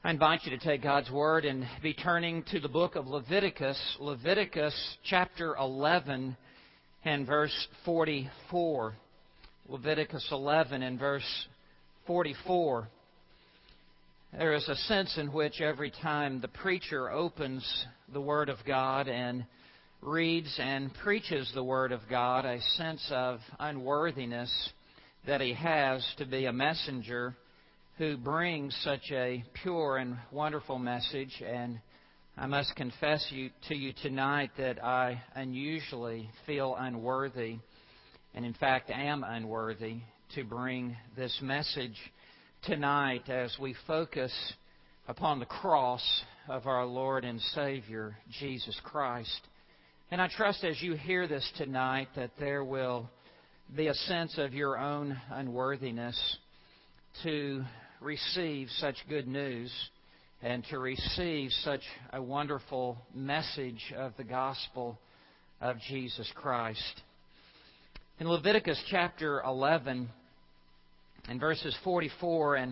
I invite you to take God's Word and be turning to the book of Leviticus, Leviticus chapter 11 and verse 44. Leviticus 11 and verse 44. There is a sense in which every time the preacher opens the Word of God and reads and preaches the Word of God, a sense of unworthiness that he has to be a messenger who brings such a pure and wonderful message. And I must confess to you tonight that I unusually feel unworthy, and in fact am unworthy, to bring this message tonight as we focus upon the cross of our Lord and Savior, Jesus Christ. And I trust as you hear this tonight that there will be a sense of your own unworthiness to receive such good news and to receive such a wonderful message of the gospel of Jesus Christ. In Leviticus chapter 11 and verses 44 and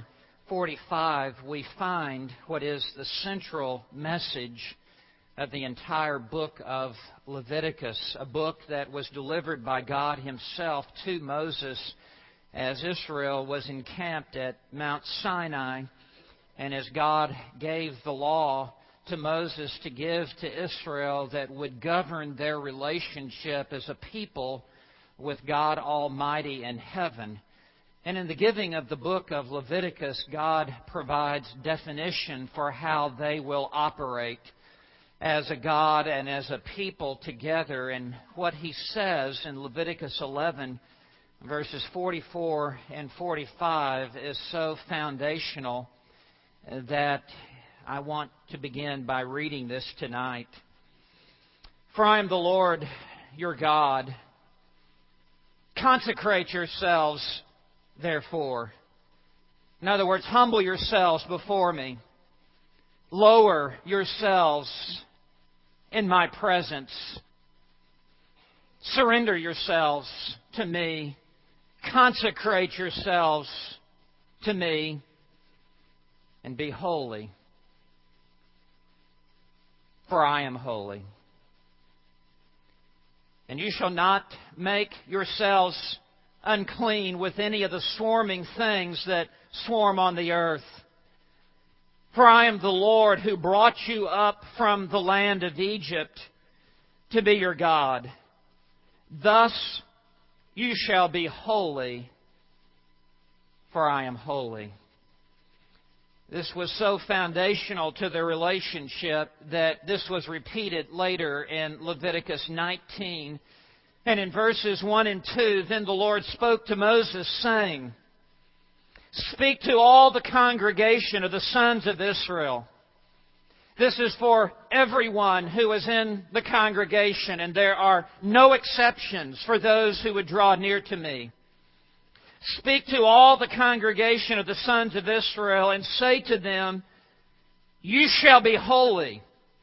45, we find what is the central message of the entire book of Leviticus, a book that was delivered by God Himself to Moses as Israel was encamped at Mount Sinai, and as God gave the law to Moses to give to Israel that would govern their relationship as a people with God Almighty in heaven. And in the giving of the book of Leviticus, God provides definition for how they will operate as a God and as a people together. And what He says in Leviticus 11, verses 44 and 45 is so foundational that I want to begin by reading this tonight. For I am the Lord your God. Consecrate yourselves, therefore. In other words, humble yourselves before me. Lower yourselves in my presence. Surrender yourselves to me. Consecrate yourselves to me and be holy, for I am holy. And you shall not make yourselves unclean with any of the swarming things that swarm on the earth. For I am the Lord who brought you up from the land of Egypt to be your God. Thus you shall be holy, for I am holy. This was so foundational to their relationship that this was repeated later in Leviticus 19. And in verses 1 and 2, then the Lord spoke to Moses, saying, Speak to all the congregation of the sons of Israel. This is for everyone who is in the congregation, and there are no exceptions for those who would draw near to me. Speak to all the congregation of the sons of Israel and say to them, You shall be holy,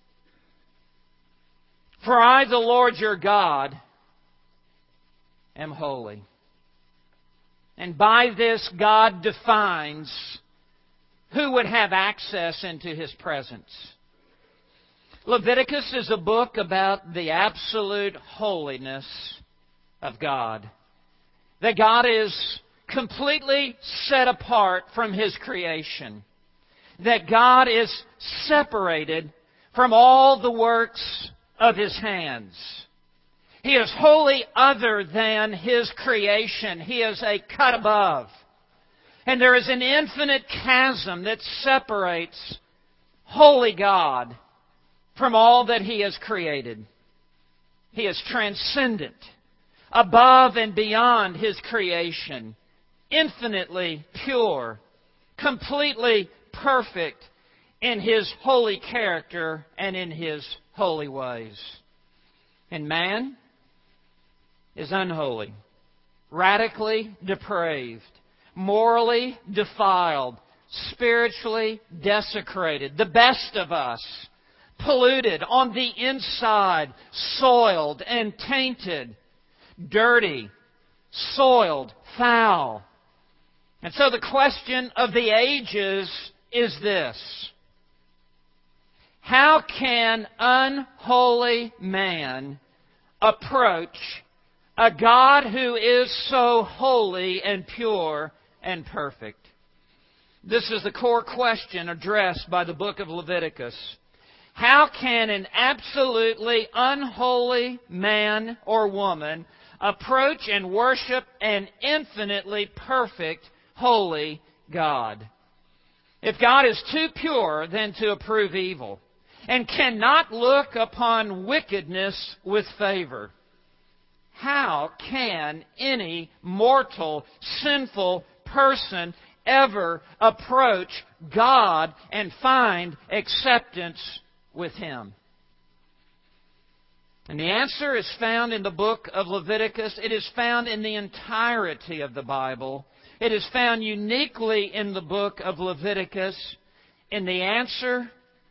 for I, the Lord your God, am holy. And by this, God defines who would have access into His presence. Leviticus is a book about the absolute holiness of God. That God is completely set apart from His creation. That God is separated from all the works of His hands. He is wholly other than His creation. He is a cut above. And there is an infinite chasm that separates holy God from all that He has created. He is transcendent, above and beyond His creation, infinitely pure, completely perfect in His holy character and in His holy ways. And man is unholy, radically depraved, morally defiled, spiritually desecrated, the best of us, polluted on the inside, soiled and tainted, dirty, soiled, foul. And so the question of the ages is this: How can unholy man approach a God who is so holy and pure and perfect? This is the core question addressed by the book of Leviticus. How can an absolutely unholy man or woman approach and worship an infinitely perfect, holy God? If God is too pure then to approve evil, and cannot look upon wickedness with favor, how can any mortal, sinful person ever approach God and find acceptance with Him? And the answer is found in the book of Leviticus. It is found in the entirety of the Bible. It is found uniquely in the book of Leviticus in the answer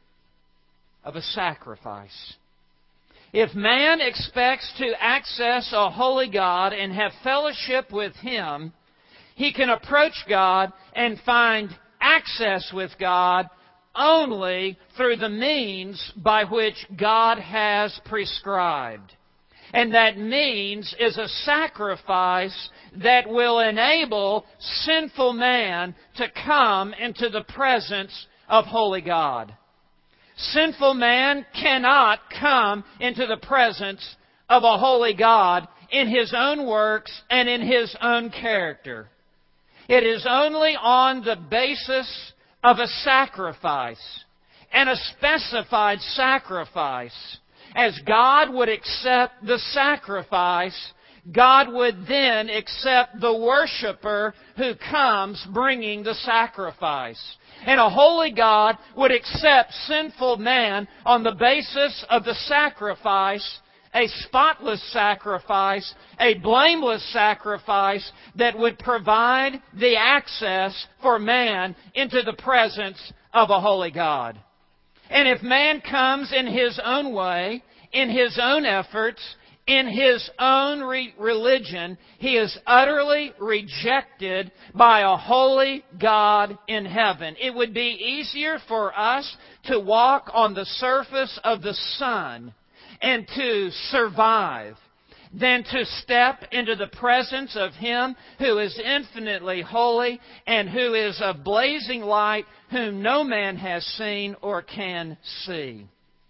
of a sacrifice. If man expects to access a holy God and have fellowship with Him, he can approach God and find access with God only through the means by which God has prescribed. And that means is a sacrifice that will enable sinful man to come into the presence of holy God. Sinful man cannot come into the presence of a holy God in his own works and in his own character. It is only on the basis of a sacrifice, and a specified sacrifice. As God would accept the sacrifice, God would then accept the worshiper who comes bringing the sacrifice. And a holy God would accept sinful man on the basis of the sacrifice, a spotless sacrifice, a blameless sacrifice that would provide the access for man into the presence of a holy God. And if man comes in his own way, in his own efforts, in his own religion, he is utterly rejected by a holy God in heaven. It would be easier for us to walk on the surface of the sun and to survive than to step into the presence of Him who is infinitely holy and who is a blazing light whom no man has seen or can see.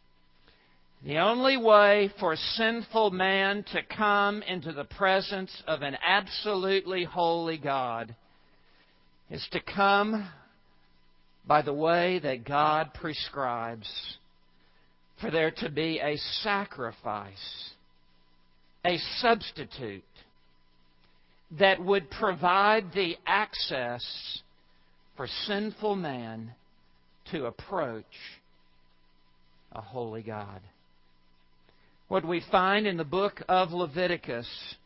The only way for sinful man to come into the presence of an absolutely holy God is to come by the way that God prescribes, for there to be a sacrifice, a substitute that would provide the access for sinful man to approach a holy God. What we find in the book of Leviticus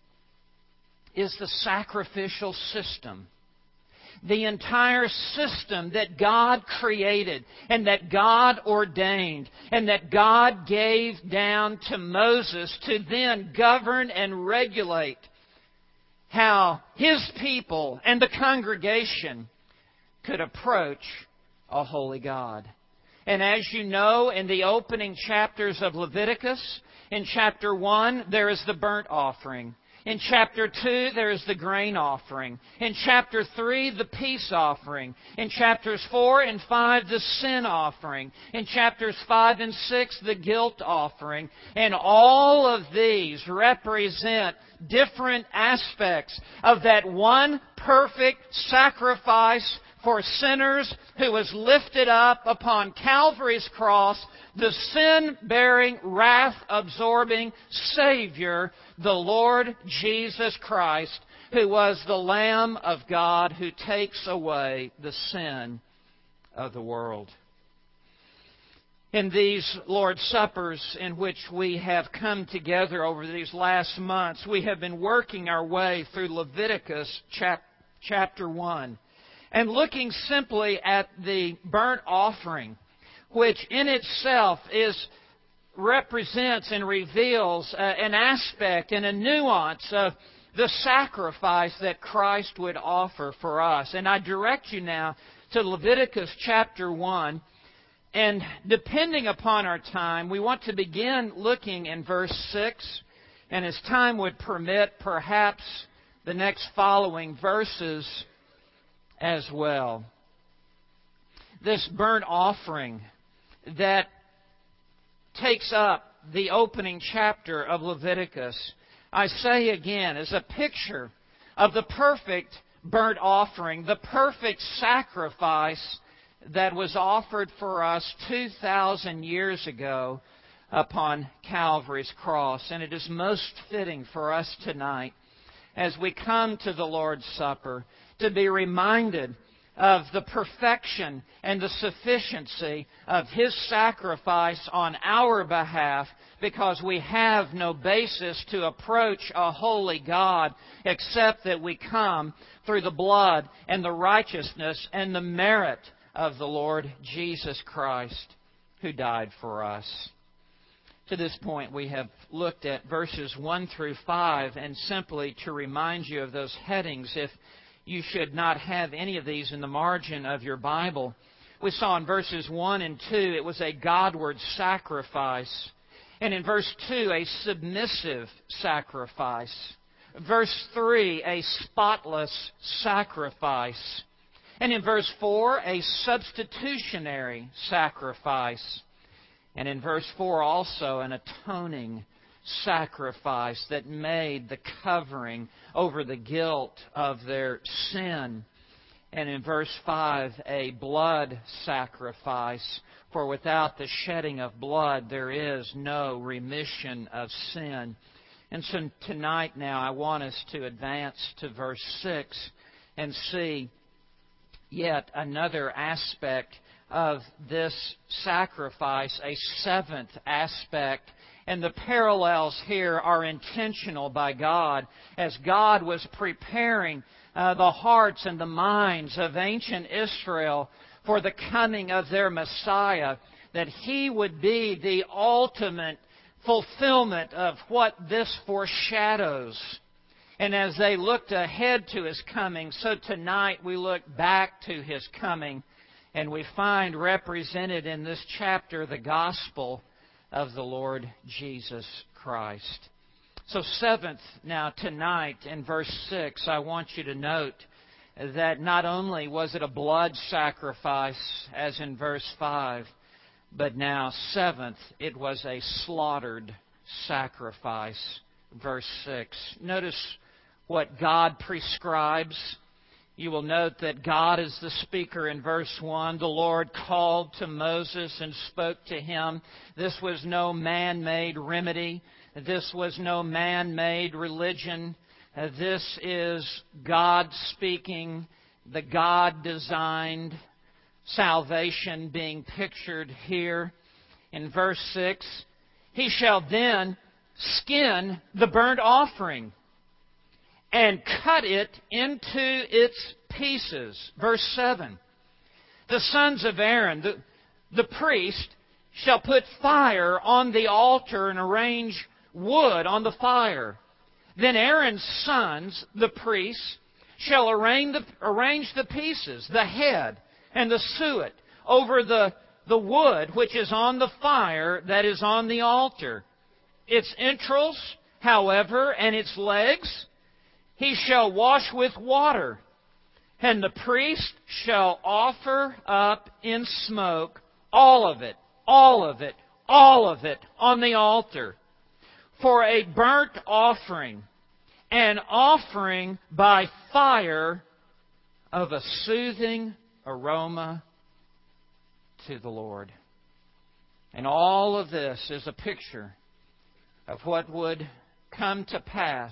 is the sacrificial system. The entire system that God created and that God ordained and that God gave down to Moses to then govern and regulate how His people and the congregation could approach a holy God. And as you know, in the opening chapters of Leviticus, in chapter 1, there is the burnt offering. In chapter 2, there is the grain offering. In chapter 3, the peace offering. In chapters 4 and 5, the sin offering. In chapters 5 and 6, the guilt offering. And all of these represent different aspects of that one perfect sacrifice for sinners who was lifted up upon Calvary's cross, the sin-bearing, wrath-absorbing Savior, the Lord Jesus Christ, who was the Lamb of God who takes away the sin of the world. In these Lord's Suppers in which we have come together over these last months, we have been working our way through Leviticus chapter 1 and looking simply at the burnt offering, which in itself represents and reveals an aspect and a nuance of the sacrifice that Christ would offer for us. And I direct you now to Leviticus chapter 1 And depending upon our time, we want to begin looking in verse 6. And as time would permit, perhaps the next following verses as well. This burnt offering that takes up the opening chapter of Leviticus, I say again, is a picture of the perfect burnt offering, the perfect sacrifice that was offered for us 2,000 years ago upon Calvary's cross. And it is most fitting for us tonight, as we come to the Lord's Supper, to be reminded of the perfection and the sufficiency of His sacrifice on our behalf, because we have no basis to approach a holy God except that we come through the blood and the righteousness and the merit of the Lord Jesus Christ, who died for us. To this point, we have looked at verses 1 through 5, and simply to remind you of those headings, if you should not have any of these in the margin of your Bible. We saw in verses 1 and 2, it was a Godward sacrifice. And in verse 2, a submissive sacrifice. Verse 3, a spotless sacrifice. And in verse 4, a substitutionary sacrifice. And in verse 4 also, an atoning sacrifice that made the covering over the guilt of their sin. And in verse 5, a blood sacrifice. For without the shedding of blood, there is no remission of sin. And so tonight now, I want us to advance to verse 6 and see yet another aspect of this sacrifice, a seventh aspect. And the parallels here are intentional by God, as God was preparing the hearts and the minds of ancient Israel for the coming of their Messiah, that He would be the ultimate fulfillment of what this foreshadows. And as they looked ahead to His coming, so tonight we look back to His coming, and we find represented in this chapter the gospel of the Lord Jesus Christ. So seventh, now tonight in verse 6, I want you to note that not only was it a blood sacrifice, as in verse 5, but now seventh, it was a slaughtered sacrifice, verse 6. Notice what God prescribes. You will note that God is the speaker in verse 1. The Lord called to Moses and spoke to him. This was no man-made remedy. This was no man-made religion. This is God speaking, the God-designed salvation being pictured here. In verse 6, He shall then skin the burnt offering and cut it into its pieces. Verse 7. The sons of Aaron, the priest, shall put fire on the altar and arrange wood on the fire. Then Aaron's sons, the priests, shall arrange the pieces, the head and the suet, over the wood which is on the fire that is on the altar. Its entrails, however, and its legs, he shall wash with water, and the priest shall offer up in smoke all of it on the altar for a burnt offering, an offering by fire of a soothing aroma to the Lord. And all of this is a picture of what would come to pass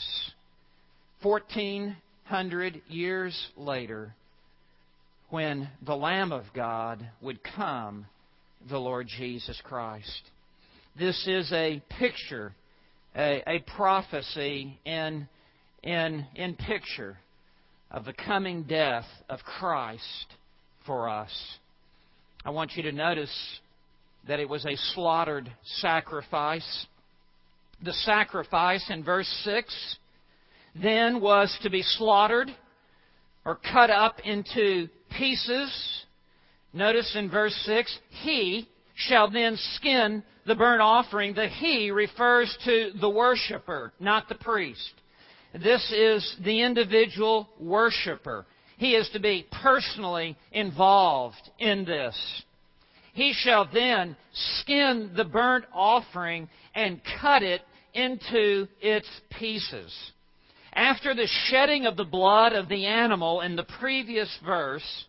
1,400 years later, when the Lamb of God would come, the Lord Jesus Christ. This is a picture, a prophecy in picture of the coming death of Christ for us. I want you to notice that it was a slaughtered sacrifice. The sacrifice in verse 6 then was to be slaughtered or cut up into pieces Notice in verse 6, he shall then skin the burnt offering. The he refers to the worshiper, not the priest. This is the individual worshiper. He is to be personally involved in this. He shall then skin the burnt offering and cut it into its pieces. After the shedding of the blood of the animal in the previous verse,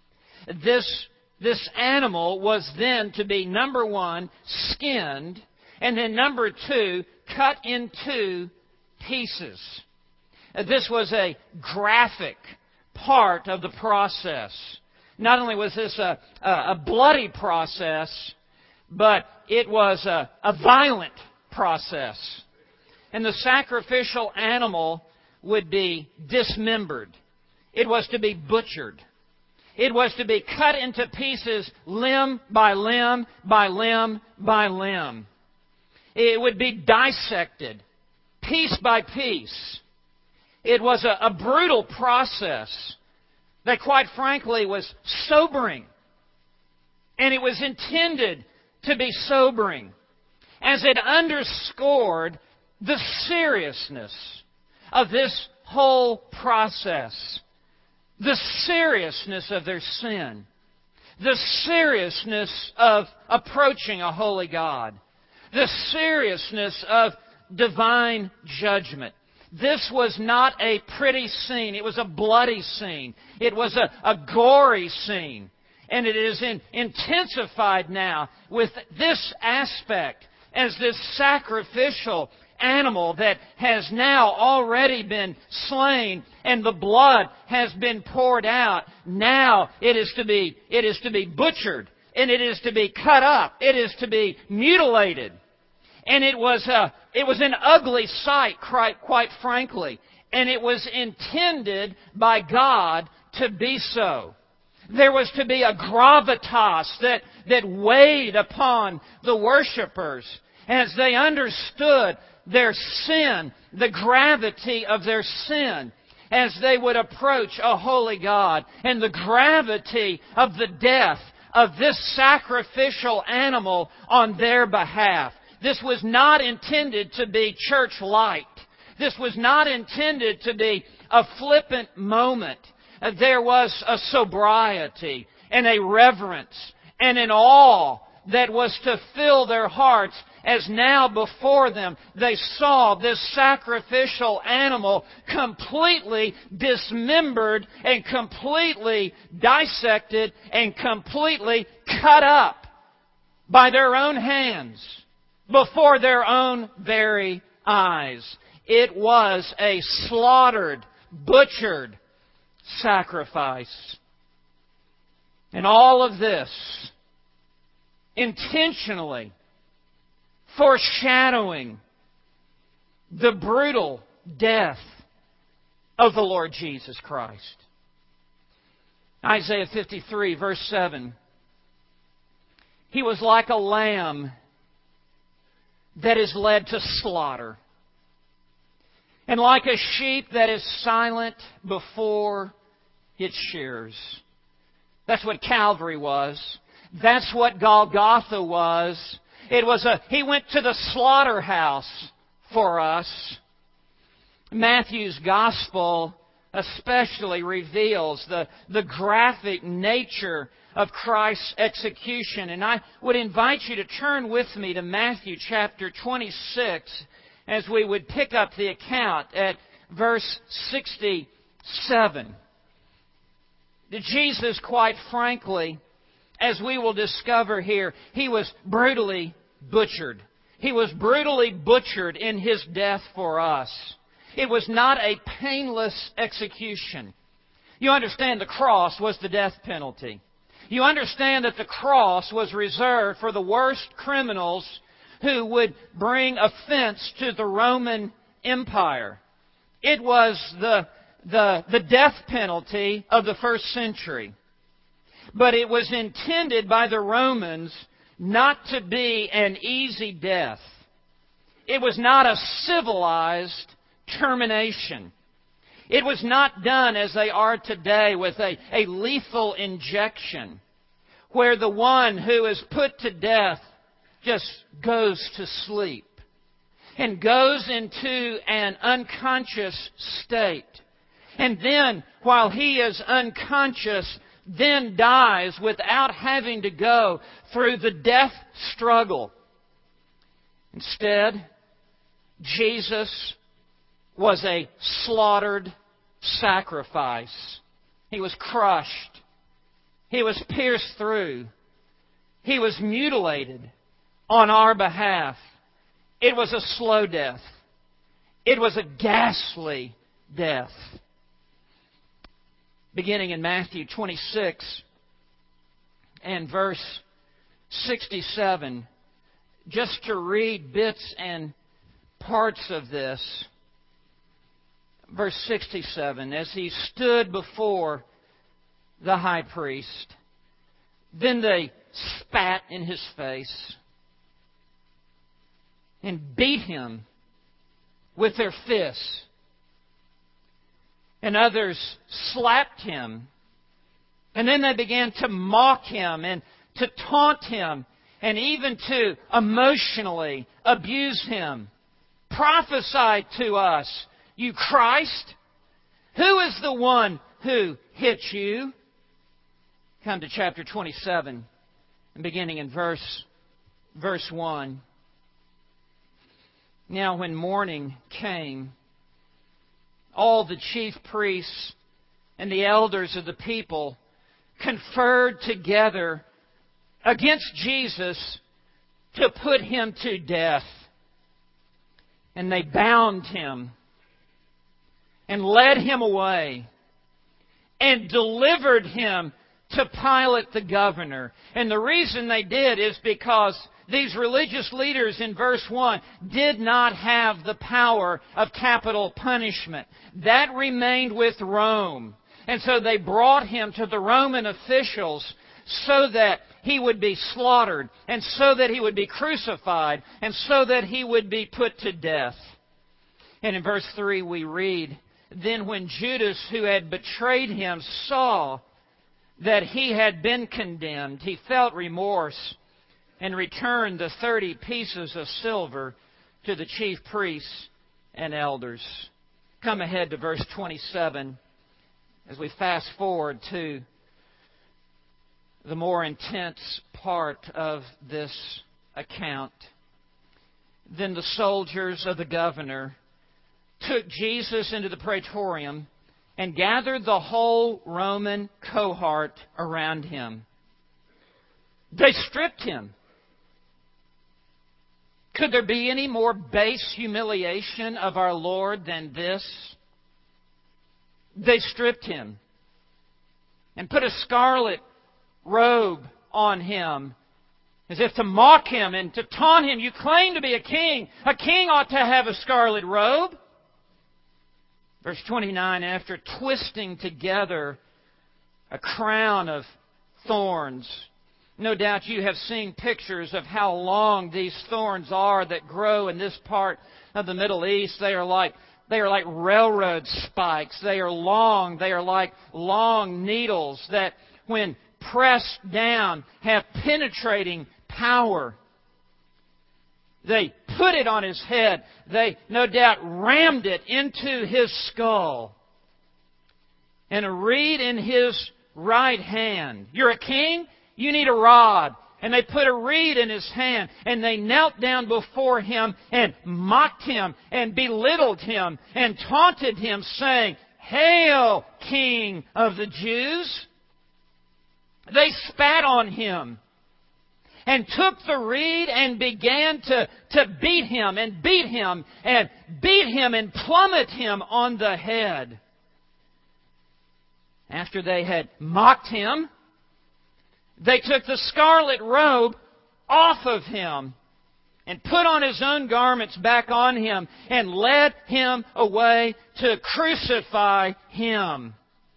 this animal was then to be, number one, skinned, and then number two, cut into pieces. This was a graphic part of the process. Not only was this a bloody process, but it was a violent process. And the sacrificial animal would be dismembered. It was to be butchered. It was to be cut into pieces, limb by limb by limb by limb. It would be dissected, piece by piece. It was a brutal process that, quite frankly, was sobering. And it was intended to be sobering, as it underscored the seriousness of this whole process. The seriousness of their sin. The seriousness of approaching a holy God. The seriousness of divine judgment. This was not a pretty scene. It was a bloody scene. It was a gory scene. And it is intensified now with this aspect as this sacrificial animal that has now already been slain and the blood has been poured out. Now it is to be butchered, and it is to be cut up. It is to be mutilated. And it was an ugly sight, quite frankly. And it was intended by God to be so. There was to be a gravitas that weighed upon the worshipers as they understood their sin, the gravity of their sin, as they would approach a holy God, and the gravity of the death of this sacrificial animal on their behalf. This was not intended to be church light. This was not intended to be a flippant moment. There was a sobriety and a reverence and an awe that was to fill their hearts as now before them they saw this sacrificial animal completely dismembered and completely dissected and completely cut up by their own hands before their own very eyes. It was a slaughtered, butchered sacrifice. And all of this intentionally foreshadowing the brutal death of the Lord Jesus Christ. Isaiah 53, verse 7. He was like a lamb that is led to slaughter, and like a sheep that is silent before its shears. That's what Calvary was. That's what Golgotha was. He went to the slaughterhouse for us. Matthew's Gospel especially reveals the graphic nature of Christ's execution. And I would invite you to turn with me to Matthew chapter 26 as we would pick up the account at verse 67. Jesus, quite frankly, as we will discover here, He was brutally butchered. He was brutally butchered in His death for us. It was not a painless execution. You understand the cross was the death penalty. You understand that the cross was reserved for the worst criminals who would bring offense to the Roman Empire. It was the death penalty of the first century. But it was intended by the Romans not to be an easy death. It was not a civilized termination. It was not done as they are today with a lethal injection. where the one who is put to death just goes to sleep and goes into an unconscious state. And then, while he is unconscious, then dies without having to go through the death struggle. Instead, Jesus was a slaughtered sacrifice. He was crushed. He was pierced through. He was mutilated on our behalf. It was a slow death. It was a ghastly death. Beginning in Matthew 26 and verse 67, just to read bits and parts of this. Verse 67, as he stood before the high priest, then they spat in his face and beat him with their fists. And others slapped him. And then they began to mock him and to taunt him and even to emotionally abuse him. Prophesy to us, you Christ. Who is the one who hit you? Come to chapter 27 and beginning in verse 1. Now when morning came, all the chief priests and the elders of the people conferred together against Jesus to put him to death. And they bound him and led him away and delivered him to Pilate the governor. And the reason they did is because these religious leaders in verse 1 did not have the power of capital punishment. That remained with Rome. And so they brought him to the Roman officials so that he would be slaughtered, and so that he would be crucified, and so that he would be put to death. And in verse 3 we read, then when Judas, who had betrayed him, saw that he had been condemned, he felt remorse and returned the 30 pieces of silver to the chief priests and elders. Come ahead to verse 27 as we fast forward to the more intense part of this account. Then the soldiers of the governor took Jesus into the praetorium and gathered the whole Roman cohort around him. They stripped him. Could there be any more base humiliation of our Lord than this? They stripped him and put a scarlet robe on him as if to mock him and to taunt him. You claim to be a king. A king ought to have a scarlet robe. Verse 29, after twisting together a crown of thorns. No doubt you have seen pictures of how long these thorns are that grow in this part of the Middle East. They are like railroad spikes. They are long. They are like long needles that, when pressed down, have penetrating power. They put it on his head. They, no doubt, rammed it into his skull. And a reed in his right hand. You're a king? You need a rod. And they put a reed in his hand, and they knelt down before him and mocked him and belittled him and taunted him, saying, Hail, King of the Jews! They spat on him and took the reed and began to beat him and beat him and beat him and plummet him on the head. After they had mocked him, they took the scarlet robe off of him and put on his own garments back on him and led him away to crucify him.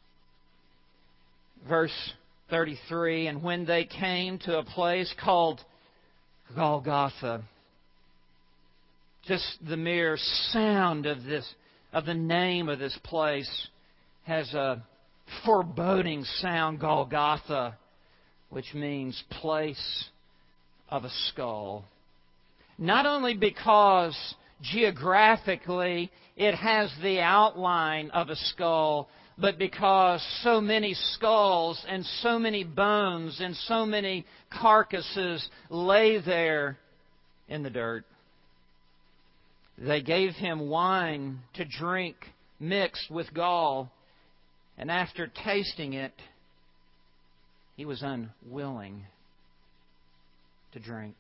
Verse 33, and when they came to a place called Golgotha, just the mere sound of the name of this place has a foreboding sound, Golgotha. which means place of a skull. Not only because geographically it has the outline of a skull, but because so many skulls and so many bones and so many carcasses lay there in the dirt. They gave him wine to drink mixed with gall, and after tasting it, he was unwilling to drink.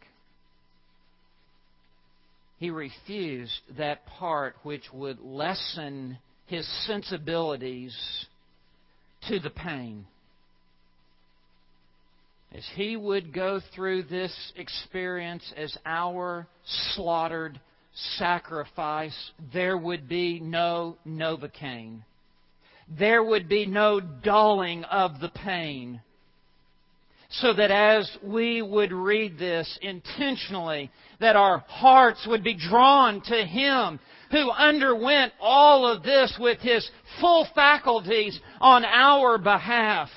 He refused that part which would lessen his sensibilities to the pain. As he would go through this experience as our slaughtered sacrifice, there would be no Novocaine. There would be no dulling of the pain. So that as we would read this intentionally, that our hearts would be drawn to Him who underwent all of this with His full faculties on our behalf.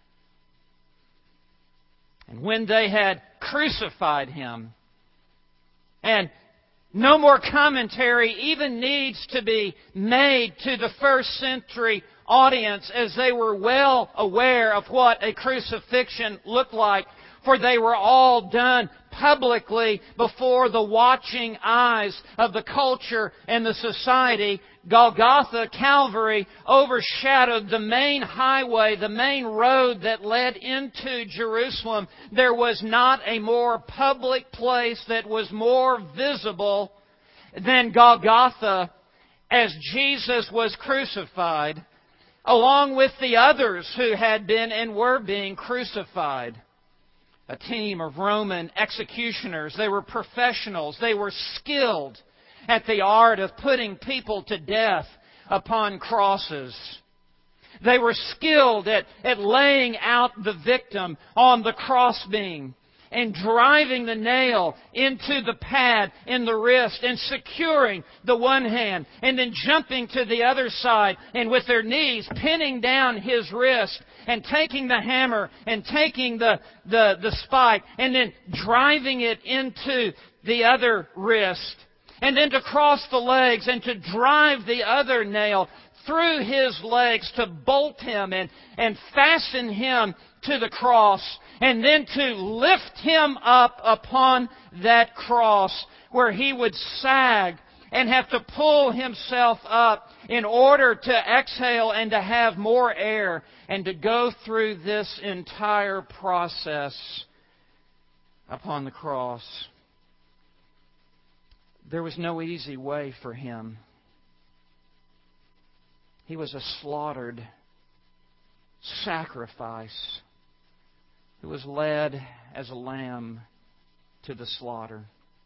And when they had crucified Him, and no more commentary even needs to be made to the first century audience, as they were well aware of what a crucifixion looked like, for they were all done publicly before the watching eyes of the culture and the society. Golgotha, Calvary, overshadowed the main highway, the main road that led into Jerusalem. There was not a more public place that was more visible than Golgotha as Jesus was crucified, along with the others who had been and were being crucified. A team of Roman executioners. They were professionals. They were skilled at the art of putting people to death upon crosses. They were skilled at laying out the victim on the crossbeam and driving the nail into the pad in the wrist and securing the one hand and then jumping to the other side and with their knees pinning down his wrist and taking the hammer and taking the spike and then driving it into the other wrist, and then to cross the legs and to drive the other nail through his legs to bolt him and fasten him to the cross, and then to lift him up upon that cross where he would sag and have to pull himself up in order to exhale and to have more air, and to go through this entire process upon the cross. There was no easy way for Him. He was a slaughtered sacrifice who was led as a lamb to the slaughter.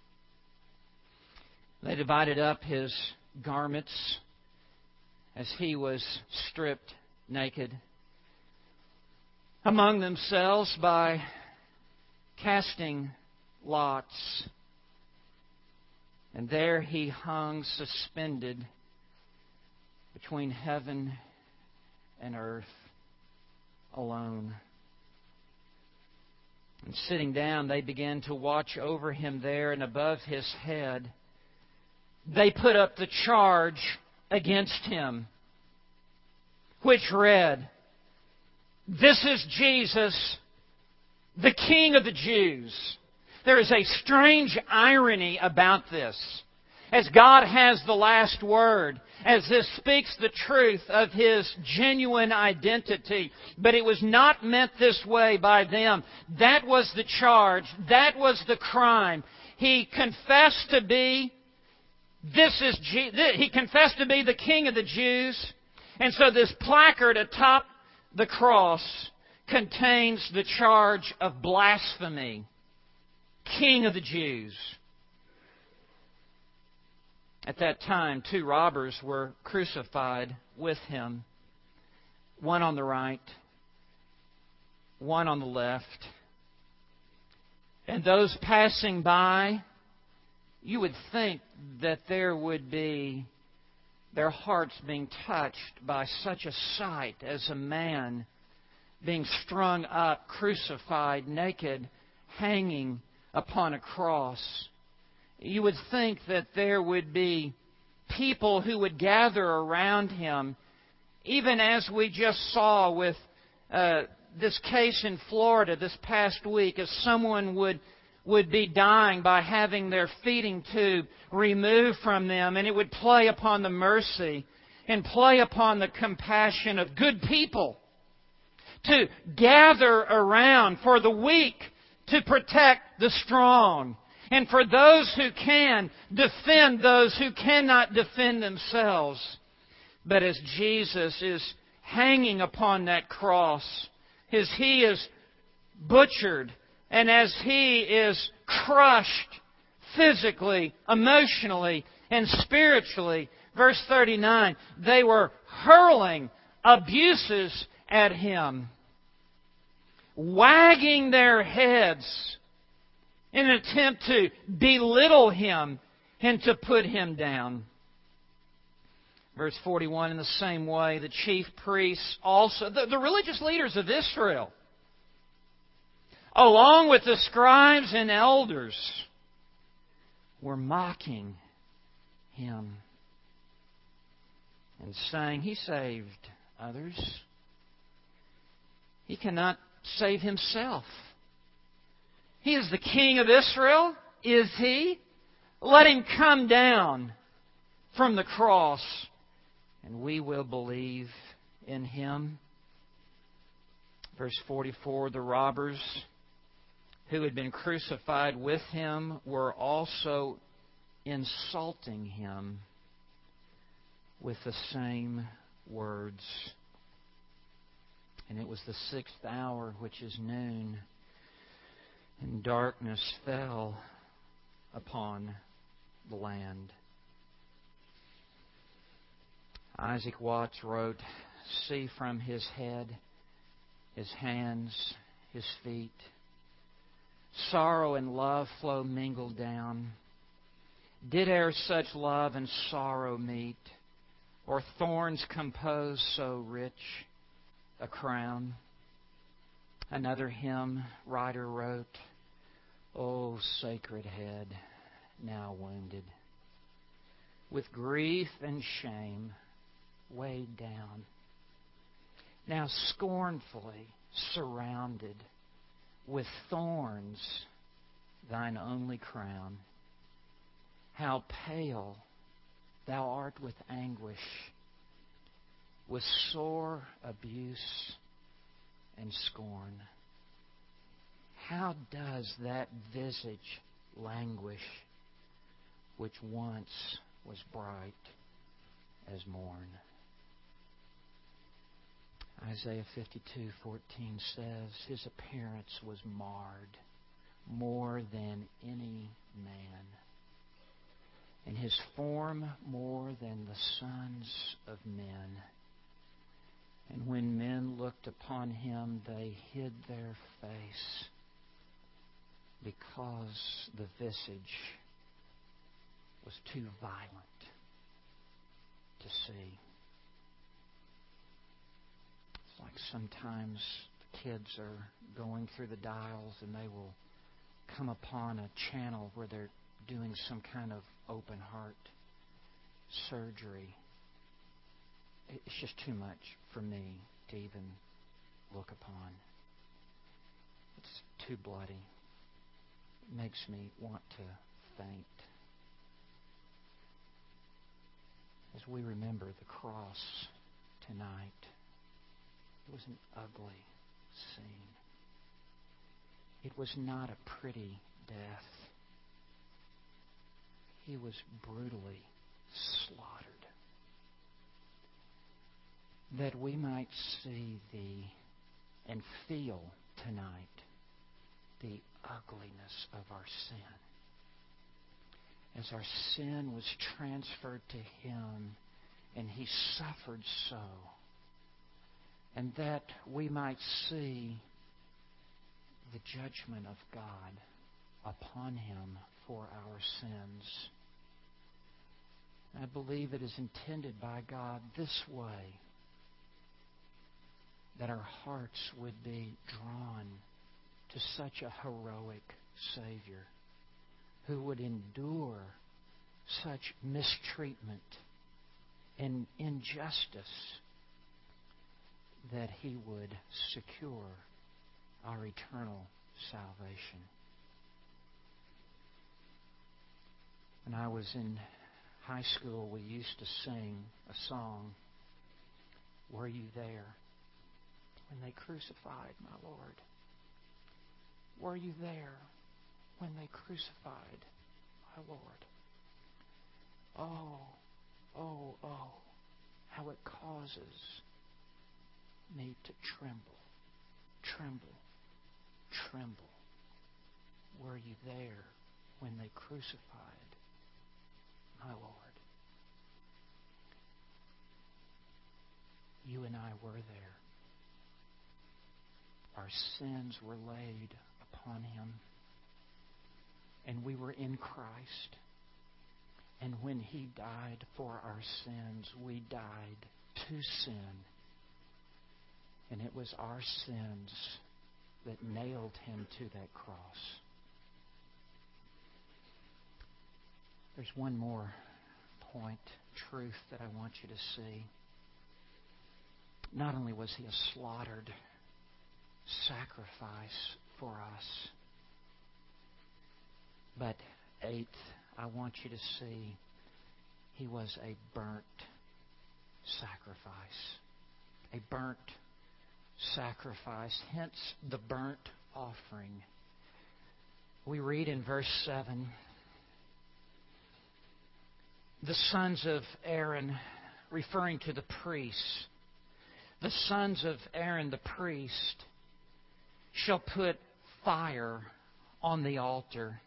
They divided up His garments as He was stripped naked among themselves by casting lots. And there He hung suspended between heaven and earth alone. And sitting down, they began to watch over Him there, and above His head they put up the charge against Him, which read, "This is Jesus, the King of the Jews." There is a strange irony about this, as God has the last word, as this speaks the truth of His genuine identity. But it was not meant this way by them. That was the charge. That was the crime. He confessed to be He confessed to be the King of the Jews. And so this placard atop the cross contains the charge of blasphemy. King of the Jews. At that time, 2 robbers were crucified with Him. One on the right, one on the left. And those passing by, you would think that there would be their hearts being touched by such a sight as a man being strung up, crucified, naked, hanging upon a cross. You would think that there would be people who would gather around Him, even as we just saw with this case in Florida this past week, as someone would be dying by having their feeding tube removed from them, and it would play upon the mercy and play upon the compassion of good people to gather around for the weak to protect the strong, and for those who can, defend those who cannot defend themselves. But as Jesus is hanging upon that cross, as He is butchered, and as He is crushed physically, emotionally, and spiritually, verse 39, they were hurling abuses at Him, wagging their heads in an attempt to belittle Him and to put Him down. Verse 41, in the same way, the chief priests also, the religious leaders of Israel, along with the scribes and elders, were mocking Him and saying, He saved others. He cannot save Himself. He is the King of Israel, is He? Let Him come down from the cross, and we will believe in Him. Verse 44, the robbers who had been crucified with Him were also insulting Him with the same words. And it was the 6th hour, which is noon, and darkness fell upon the land. Isaac Watts wrote, see from His head, His hands, His feet, sorrow and love flow mingled down. Did e'er such love and sorrow meet, or thorns compose so rich a crown? Another hymn writer wrote, O sacred head, now wounded, with grief and shame weighed down, now scornfully surrounded with thorns, thine only crown. How pale thou art with anguish, with sore abuse and scorn. How does that visage languish, which once was bright as morn? Isaiah 52:14 says, His appearance was marred more than any man, and His form more than the sons of men. And when men looked upon Him, they hid their face, because the visage was too violent to see. It's like sometimes the kids are going through the dials and they will come upon a channel where they're doing some kind of open heart surgery. It's just too much for me to even look upon. It's too bloody. It makes me want to faint. As we remember the cross tonight, it was an ugly scene. It was not a pretty death. He was brutally slaughtered, that we might see and feel tonight the ugliness of our sin. As our sin was transferred to Him, and He suffered so, and that we might see the judgment of God upon Him for our sins. I believe it is intended by God this way, that our hearts would be drawn to such a heroic Savior who would endure such mistreatment and injustice that He would secure our eternal salvation. When I was in high school, we used to sing a song, "Were you there when they crucified my Lord? Were you there when they crucified my Lord? Oh, oh, oh, how it causes me to tremble, tremble, tremble. Were you there when they crucified my Lord?" You and I were there. Our sins were laid upon Him, and we were in Christ. And when He died for our sins, we died to sin. And it was our sins that nailed Him to that cross. There's one more point, truth, that I want you to see. Not only was He a slaughtered sacrifice for us, but eighth, I want you to see He was a burnt sacrifice. A burnt sacrifice, hence the burnt offering. We read in verse 7, the sons of Aaron, referring to the priests, the sons of Aaron the priest shall put fire on the altar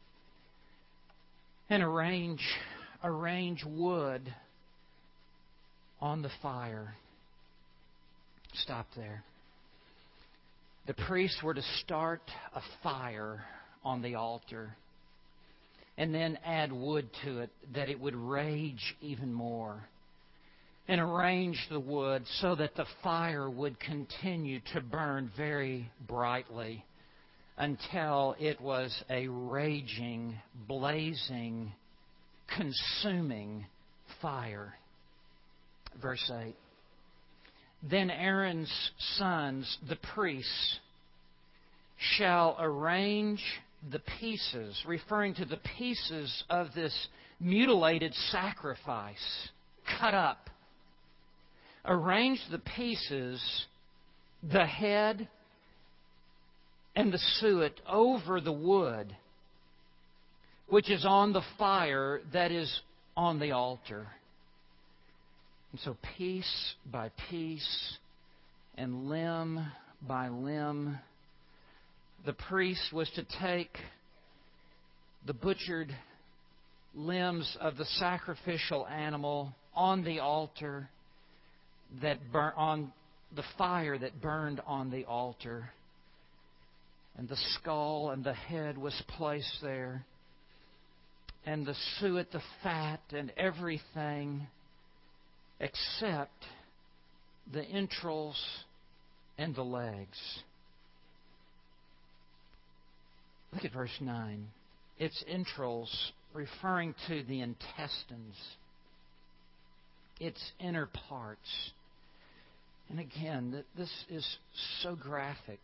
and arrange wood on the fire. Stop there. The priests were to start a fire on the altar and then add wood to it that it would rage even more, and arrange the wood so that the fire would continue to burn very brightly until it was a raging, blazing, consuming fire. Verse 8. Then Aaron's sons, the priests, shall arrange the pieces, referring to the pieces of this mutilated sacrifice, cut up. Arrange the pieces, the head and the suet, over the wood, which is on the fire that is on the altar. And so piece by piece and limb by limb, the priest was to take the butchered limbs of the sacrificial animal on the altar, on the fire that burned on the altar. And the skull and the head was placed there. And the suet, the fat, and everything except the entrails and the legs. Look at verse 9. Its entrails, referring to the intestines, its inner parts. And again, this is so graphic.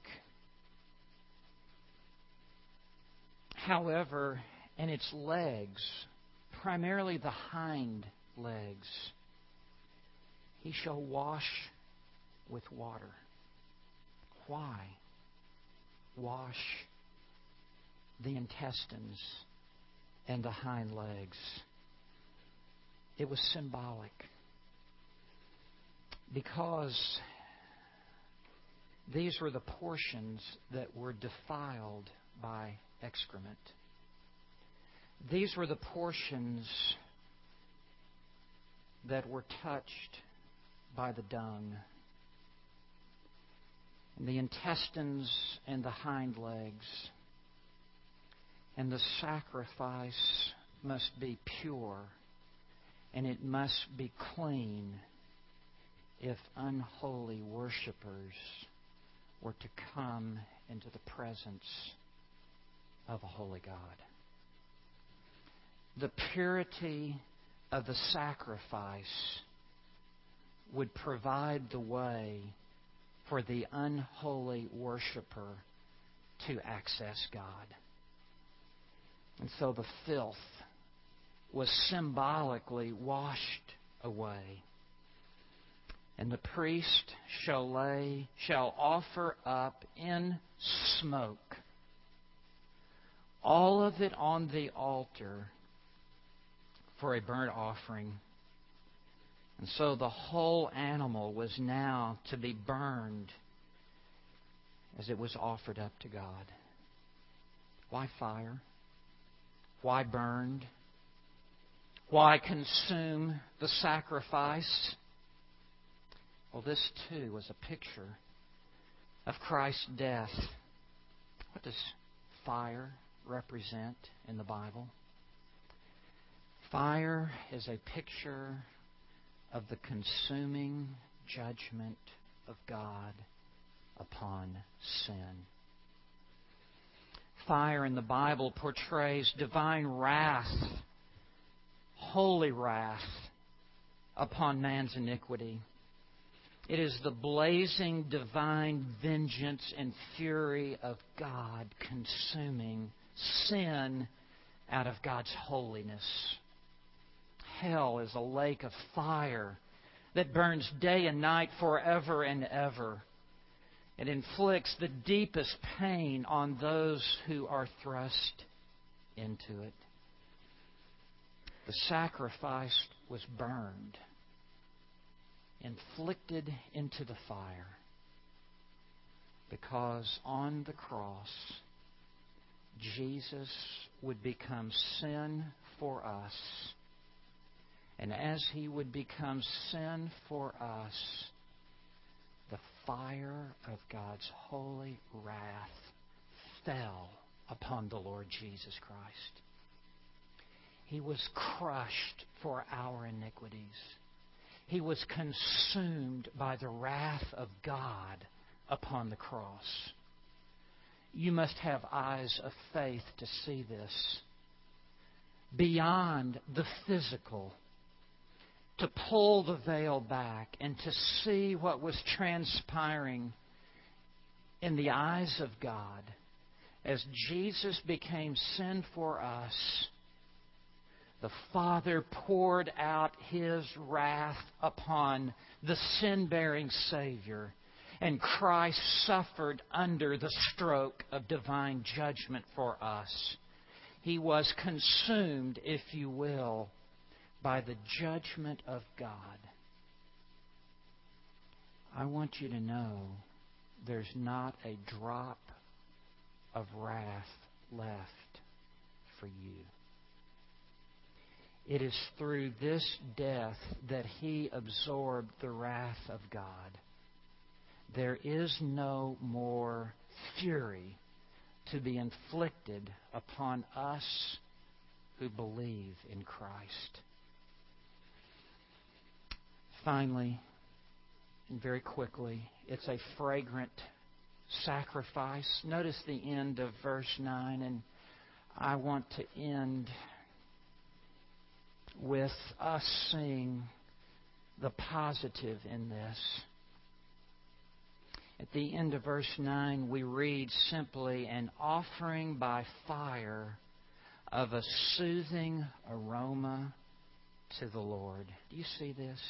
However, and its legs, primarily the hind legs, he shall wash with water. Why? Wash the intestines and the hind legs. It was symbolic, because these were the portions that were defiled by excrement. These were the portions that were touched by the dung. And the intestines and the hind legs. And the sacrifice must be pure, and it must be clean, if unholy worshipers were to come into the presence of a holy God. The purity of the sacrifice would provide the way for the unholy worshiper to access God. And so the filth was symbolically washed away. And the priest shall offer up in smoke all of it on the altar for a burnt offering. And so the whole animal was now to be burned as it was offered up to God. Why fire? Why burned? Why consume the sacrifice? Well, this too was a picture of Christ's death. What does fire represent in the Bible? Fire is a picture of the consuming judgment of God upon sin. Fire in the Bible portrays divine wrath, holy wrath upon man's iniquity. It is the blazing divine vengeance and fury of God consuming sin out of God's holiness. Hell is a lake of fire that burns day and night forever and ever. It inflicts the deepest pain on those who are thrust into it. The sacrifice was burned, inflicted into the fire, because on the cross, Jesus would become sin for us. And as He would become sin for us, the fire of God's holy wrath fell upon the Lord Jesus Christ. He was crushed for our iniquities. He was consumed by the wrath of God upon the cross. You must have eyes of faith to see this. Beyond the physical, to pull the veil back and to see what was transpiring in the eyes of God as Jesus became sin for us. The Father poured out His wrath upon the sin-bearing Savior, and Christ suffered under the stroke of divine judgment for us. He was consumed, if you will, by the judgment of God. I want you to know there's not a drop of wrath left for you. It is through this death that He absorbed the wrath of God. There is no more fury to be inflicted upon us who believe in Christ. Finally, and very quickly, it's a fragrant sacrifice. Notice the end of verse 9, and I want to end with us seeing the positive in this. At the end of verse 9, we read simply, an offering by fire of a soothing aroma to the Lord. Do you see this?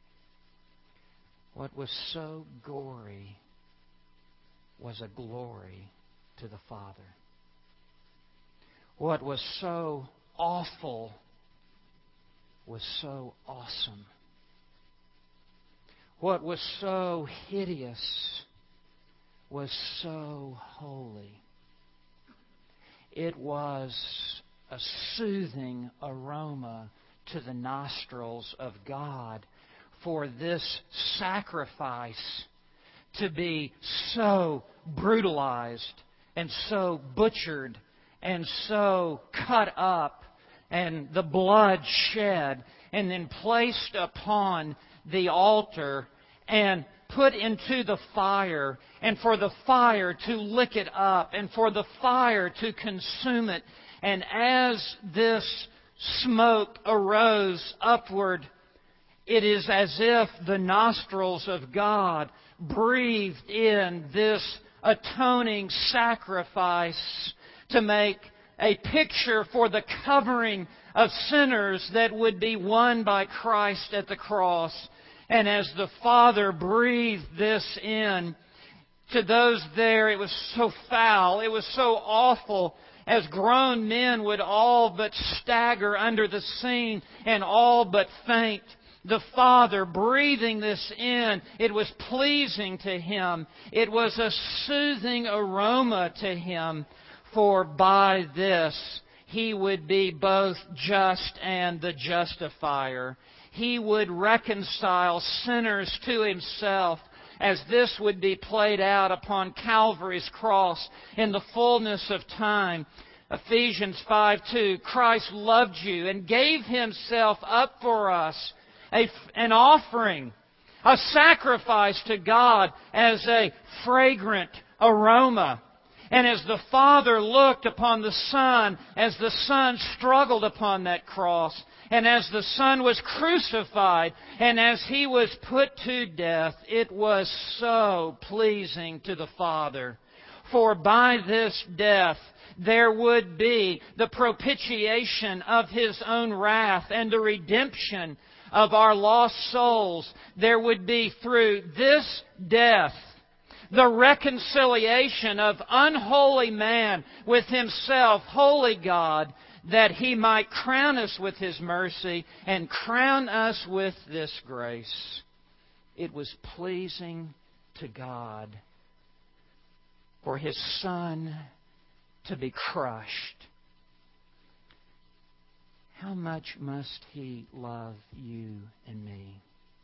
What was so gory was a glory to the Father. What was so awful was so awesome. What was so hideous was so holy. It was a soothing aroma to the nostrils of God for this sacrifice to be so brutalized and so butchered and so cut up and the blood shed and then placed upon the altar and put into the fire, and for the fire to lick it up, and for the fire to consume it. And as this smoke arose upward, it is as if the nostrils of God breathed in this atoning sacrifice to make a picture for the covering of sinners that would be won by Christ at the cross. And as the Father breathed this in, to those there, it was so foul, it was so awful, as grown men would all but stagger under the scene and all but faint. The Father breathing this in, it was pleasing to Him. It was a soothing aroma to Him, for by this He would be both just and the justifier. He would reconcile sinners to Himself, as this would be played out upon Calvary's cross in the fullness of time. Ephesians 5:2, Christ loved you and gave Himself up for us, an offering, a sacrifice to God as a fragrant aroma. And as the Father looked upon the Son, as the Son struggled upon that cross, and as the Son was crucified, and as He was put to death, it was so pleasing to the Father. For by this death there would be the propitiation of His own wrath and the redemption of our lost souls. There would be through this death the reconciliation of unholy man with Himself, holy God, that He might crown us with His mercy and crown us with this grace. It was pleasing to God for His Son to be crushed. How much must He love you and me?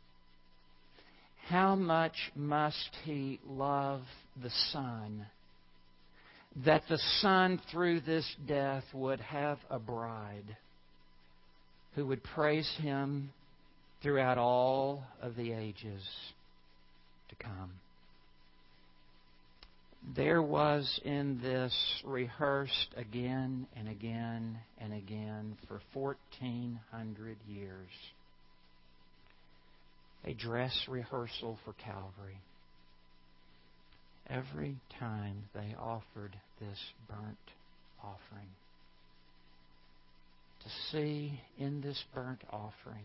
How much must He love the Son, that the Son through this death would have a bride who would praise Him throughout all of the ages to come. There was in this rehearsed again and again and again for 1,400 years a dress rehearsal for Calvary. Every time they offered this burnt offering, to see in this burnt offering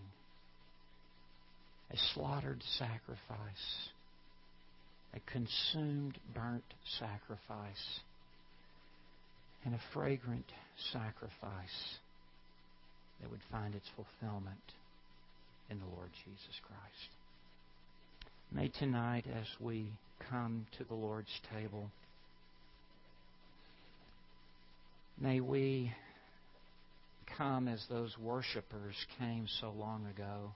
a slaughtered sacrifice, a consumed burnt sacrifice, and a fragrant sacrifice that would find its fulfillment in the Lord Jesus Christ. May tonight, as we come to the Lord's table, may we come as those worshipers came so long ago,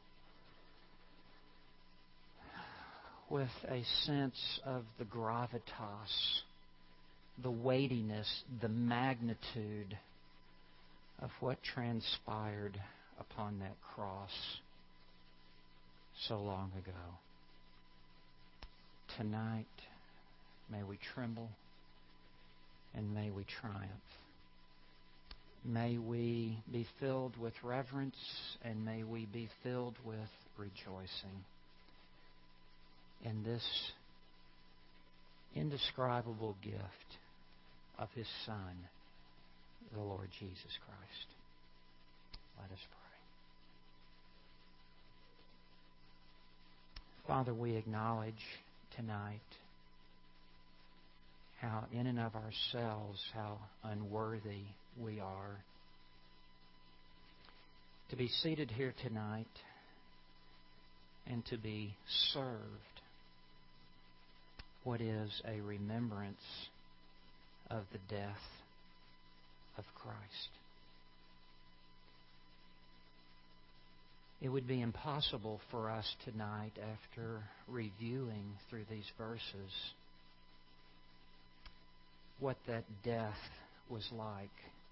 with a sense of the gravitas, the weightiness, the magnitude of what transpired upon that cross so long ago. Tonight, may we tremble and may we triumph. May we be filled with reverence and may we be filled with rejoicing in this indescribable gift of His Son, the Lord Jesus Christ. Let us pray. Father, we acknowledge tonight how in and of ourselves, how unworthy we are to be seated here tonight and to be served what is a remembrance of the death of Christ. It would be impossible for us tonight, after reviewing through these verses what that death was like,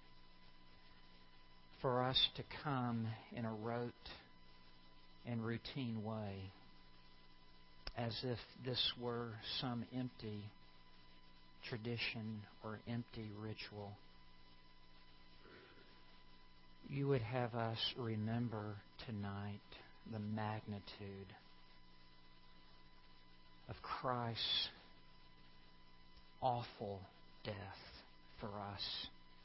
for us to come in a rote and routine way as if this were some empty tradition or empty ritual. You would have us remember tonight the magnitude of Christ's awful death for us.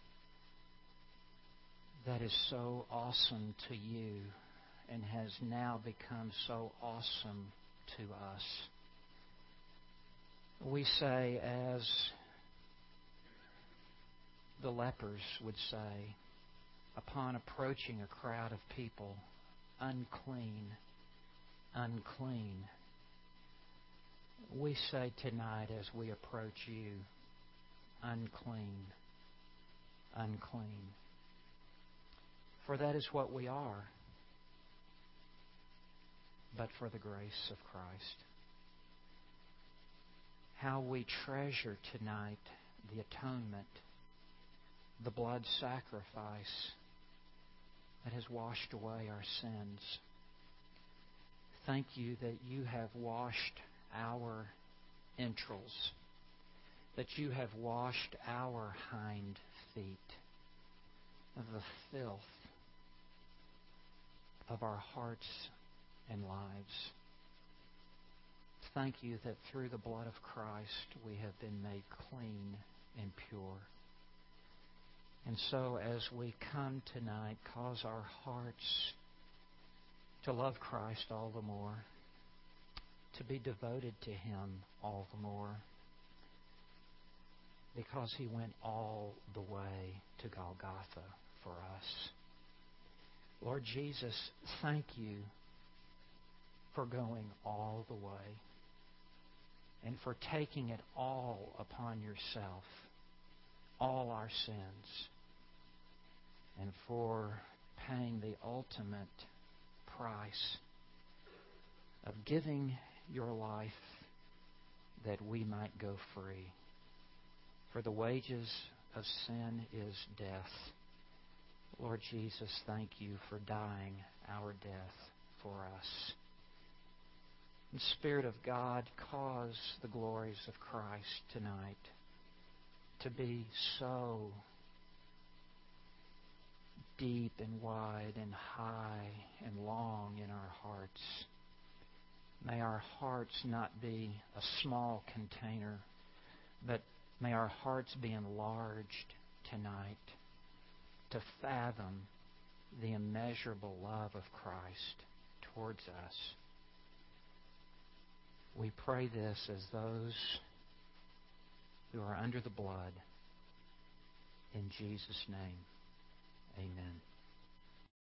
That is so awesome to you and has now become so awesome to us. We say, as the lepers would say, upon approaching a crowd of people, unclean, unclean. We say tonight as we approach you, unclean, unclean. For that is what we are, but for the grace of Christ. How we treasure tonight the atonement, the blood sacrifice that has washed away our sins. Thank you that you have washed our entrails, that you have washed our hind feet of the filth of our hearts and lives. Thank you that through the blood of Christ we have been made clean and pure. And so as we come tonight, cause our hearts to love Christ all the more, to be devoted to Him all the more, because He went all the way to Golgotha for us. Lord Jesus, thank you for going all the way and for taking it all upon yourself, all our sins, and for paying the ultimate price of giving your life that we might go free. For the wages of sin is death. Lord Jesus, thank you for dying our death for us. And Spirit of God, cause the glories of Christ tonight to be so deep and wide and high and long in our hearts. May our hearts not be a small container, but may our hearts be enlarged tonight to fathom the immeasurable love of Christ towards us. We pray this as those who are under the blood. In Jesus' name, amen.